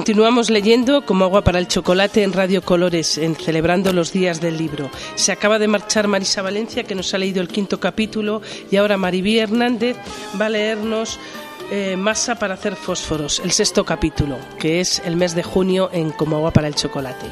Continuamos leyendo Como agua para el chocolate en Radio Colores, celebrando los días del libro. Se acaba de marchar Marisa Valencia, que nos ha leído el 5º capítulo, y ahora Maribí Hernández va a leernos Masa para hacer fósforos, el 6º capítulo, que es el mes de junio en Como agua para el chocolate.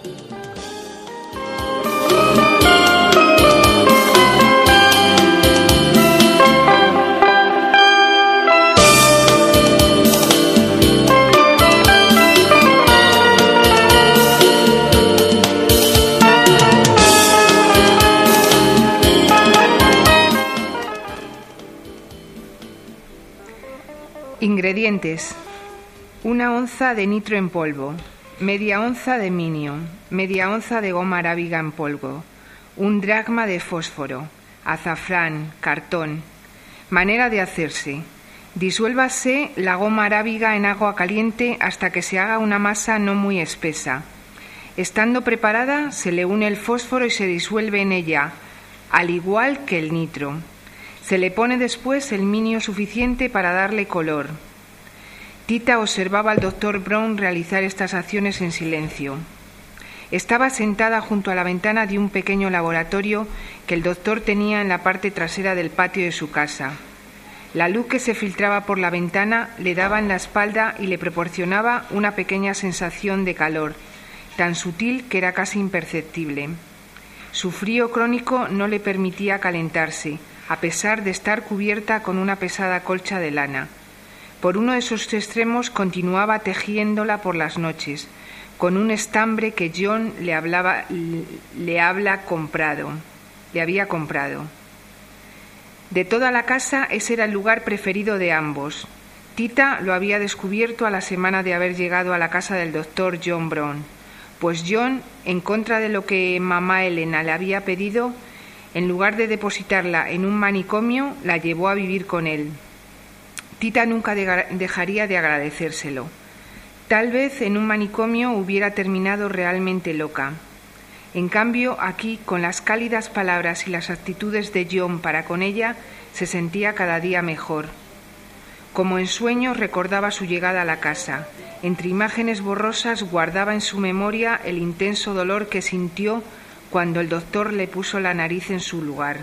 Ingredientes: 1 onza de nitro en polvo, media onza de minio, media onza de goma arábiga en polvo, 1 dracma de fósforo, azafrán, cartón. Manera de hacerse: disuélvase la goma arábiga en agua caliente hasta que se haga una masa no muy espesa. Estando preparada, se le une el fósforo y se disuelve en ella, al igual que el nitro. Se le pone después el minio suficiente para darle color. Tita observaba al doctor Brown realizar estas acciones en silencio. Estaba sentada junto a la ventana de un pequeño laboratorio que el doctor tenía en la parte trasera del patio de su casa. La luz que se filtraba por la ventana le daba en la espalda y le proporcionaba una pequeña sensación de calor, tan sutil que era casi imperceptible. Su frío crónico no le permitía calentarse, a pesar de estar cubierta con una pesada colcha de lana. Por uno de sus extremos continuaba tejiéndola por las noches, con un estambre que John le había comprado. De toda la casa, ese era el lugar preferido de ambos. Tita lo había descubierto a la semana de haber llegado a la casa del doctor John Brown, pues John, en contra de lo que mamá Elena le había pedido, en lugar de depositarla en un manicomio, la llevó a vivir con él. Tita nunca dejaría de agradecérselo. Tal vez en un manicomio hubiera terminado realmente loca. En cambio, aquí, con las cálidas palabras y las actitudes de John para con ella, se sentía cada día mejor. Como en sueños recordaba su llegada a la casa. Entre imágenes borrosas guardaba en su memoria el intenso dolor que sintió cuando el doctor le puso la nariz en su lugar.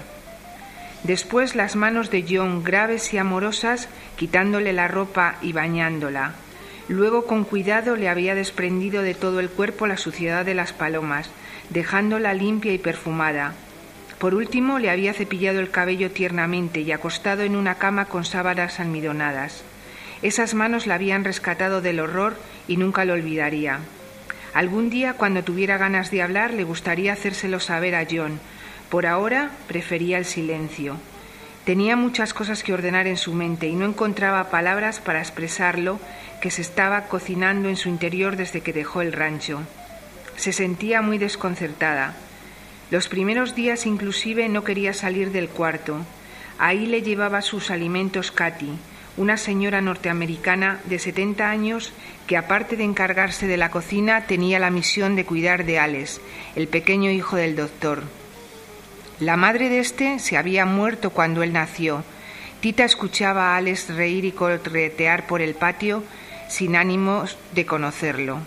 Después las manos de John, graves y amorosas, quitándole la ropa y bañándola. Luego con cuidado le había desprendido de todo el cuerpo la suciedad de las palomas, dejándola limpia y perfumada. Por último le había cepillado el cabello tiernamente y acostado en una cama con sábanas almidonadas. Esas manos la habían rescatado del horror y nunca lo olvidaría. Algún día, cuando tuviera ganas de hablar, le gustaría hacérselo saber a John. Por ahora prefería el silencio. Tenía muchas cosas que ordenar en su mente y no encontraba palabras para expresar lo que se estaba cocinando en su interior desde que dejó el rancho. Se sentía muy desconcertada. Los primeros días inclusive no quería salir del cuarto. Ahí le llevaba sus alimentos Katy, una señora norteamericana de 70 años que, aparte de encargarse de la cocina, tenía la misión de cuidar de Alex, el pequeño hijo del doctor. La madre de este se había muerto cuando él nació. Tita escuchaba a Alex reír y corretear por el patio sin ánimos de conocerlo.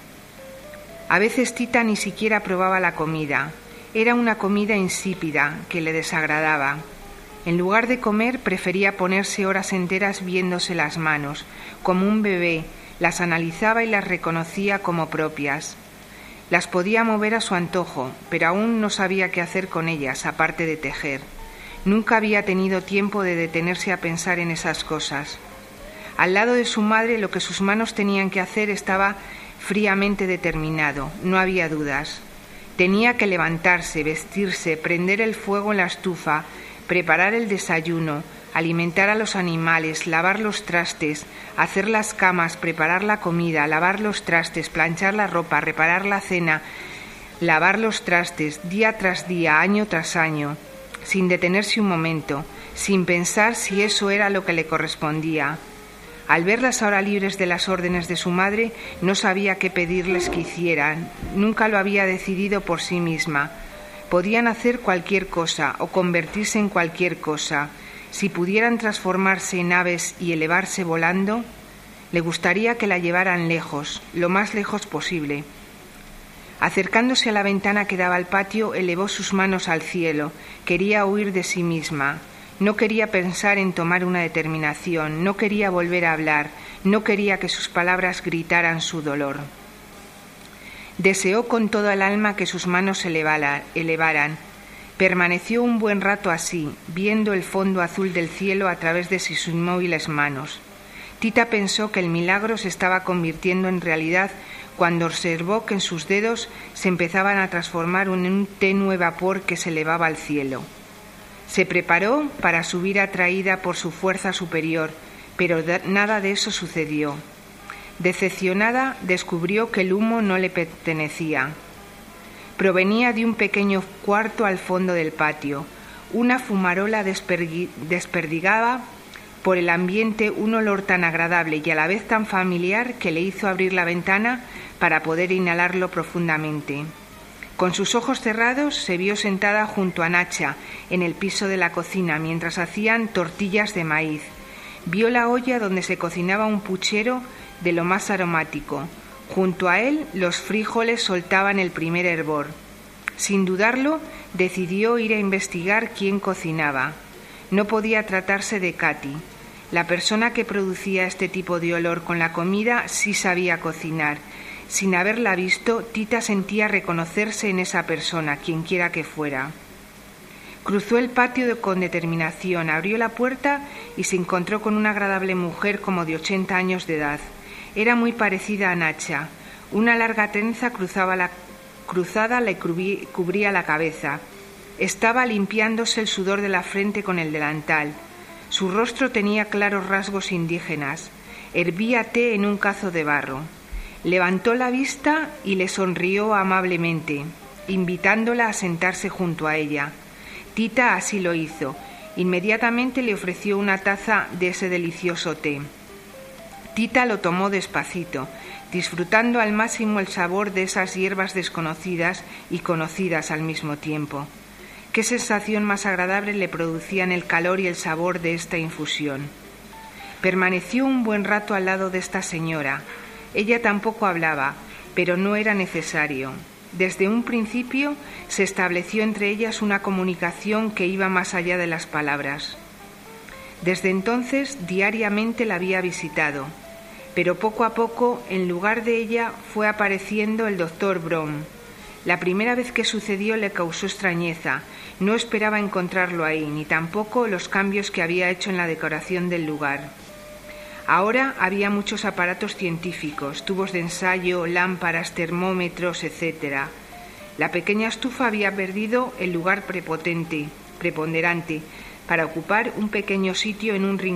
A veces Tita ni siquiera probaba la comida. Era una comida insípida que le desagradaba. En lugar de comer, prefería ponerse horas enteras viéndose las manos. Como un bebé, las analizaba y las reconocía como propias. Las podía mover a su antojo, pero aún no sabía qué hacer con ellas, aparte de tejer. Nunca había tenido tiempo de detenerse a pensar en esas cosas. Al lado de su madre, lo que sus manos tenían que hacer estaba fríamente determinado, no había dudas. Tenía que levantarse, vestirse, prender el fuego en la estufa, preparar el desayuno, alimentar a los animales, lavar los trastes, hacer las camas, preparar la comida, lavar los trastes, planchar la ropa, reparar la cena, lavar los trastes, día tras día, año tras año, sin detenerse un momento, sin pensar si eso era lo que le correspondía. Al verlas ahora libres de las órdenes de su madre, no sabía qué pedirles que hicieran. Nunca lo había decidido por sí misma. Podían hacer cualquier cosa o convertirse en cualquier cosa. Si pudieran transformarse en aves y elevarse volando, Le gustaría que la llevaran lejos, lo más lejos posible. Acercándose a la ventana que daba al patio, elevó sus manos al cielo. Quería huir de sí misma. No quería pensar en tomar una determinación, no quería volver a hablar, no quería que sus palabras gritaran su dolor. Deseó con toda el alma que sus manos se elevaran. Permaneció un buen rato así, viendo el fondo azul del cielo a través de sus inmóviles manos. Tita pensó que el milagro se estaba convirtiendo en realidad cuando observó que en sus dedos se empezaban a transformar en un tenue vapor que se elevaba al cielo. Se preparó para subir atraída por su fuerza superior, pero nada de eso sucedió. Decepcionada, descubrió que el humo no le pertenecía. Provenía de un pequeño cuarto al fondo del patio. Una fumarola desperdigaba por el ambiente un olor tan agradable y a la vez tan familiar que le hizo abrir la ventana para poder inhalarlo profundamente. Con sus ojos cerrados se vio sentada junto a Nacha en el piso de la cocina mientras hacían tortillas de maíz. Vio la olla donde se cocinaba un puchero de lo más aromático. Junto a él los frijoles soltaban el primer hervor. Sin dudarlo, decidió ir a investigar quién cocinaba. No podía tratarse de Katy. La persona que producía este tipo de olor con la comida sí sabía cocinar. Sin haberla visto, Tita sentía reconocerse en esa persona, quienquiera que fuera. Cruzó el patio con determinación, abrió la puerta y se encontró con una agradable mujer como de 80 años de edad. Era muy parecida a Nacha. Una larga trenza cruzada le cubría la cabeza. Estaba limpiándose el sudor de la frente con el delantal. Su rostro tenía claros rasgos indígenas. Hervía té en un cazo de barro. Levantó la vista y le sonrió amablemente, invitándola a sentarse junto a ella. Tita así lo hizo. Inmediatamente le ofreció una taza de ese delicioso té. Tita lo tomó despacito, disfrutando al máximo el sabor de esas hierbas desconocidas y conocidas al mismo tiempo. Qué sensación más agradable le producían el calor y el sabor de esta infusión. Permaneció un buen rato al lado de esta señora. Ella tampoco hablaba, pero no era necesario. Desde un principio se estableció entre ellas una comunicación que iba más allá de las palabras. Desde entonces diariamente la había visitado, pero poco a poco en lugar de ella fue apareciendo el doctor Brown. La primera vez que sucedió le causó extrañeza. No esperaba encontrarlo ahí, ni tampoco los cambios que había hecho en la decoración del lugar. Ahora había muchos aparatos científicos, tubos de ensayo, lámparas, termómetros, etc. La pequeña estufa había perdido el lugar preponderante para ocupar un pequeño sitio en un rincón